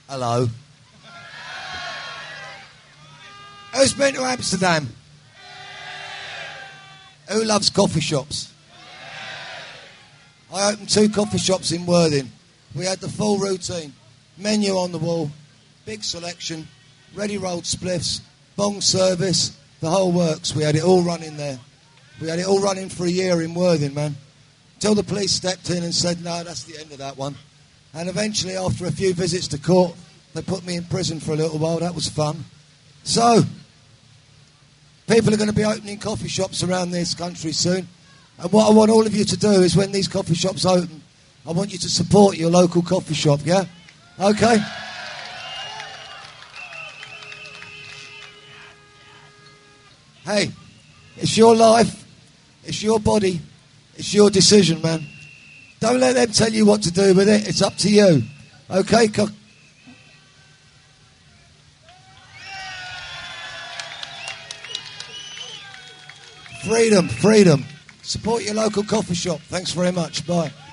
Hello. Who's been to Amsterdam? Who loves coffee shops? I opened 2 coffee shops in Worthing. We had the full routine. Menu on the wall, big selection, ready rolled spliffs, bong service, the whole works. We had it all running there. We had it all running for a year in Worthing, man. Until the police stepped in and said, no, that's the end of that one. And eventually, after a few visits to court, they put me in prison for a little while. That was fun. So, people are going to be opening coffee shops around this country soon. And what I want all of you to do is when these coffee shops open, I want you to support your local coffee shop, yeah? Okay? Hey, it's your life, it's your body, it's your decision, man. Don't let them tell you what to do with it. It's up to you. Okay? Freedom, freedom. Support your local coffee shop. Thanks very much. Bye.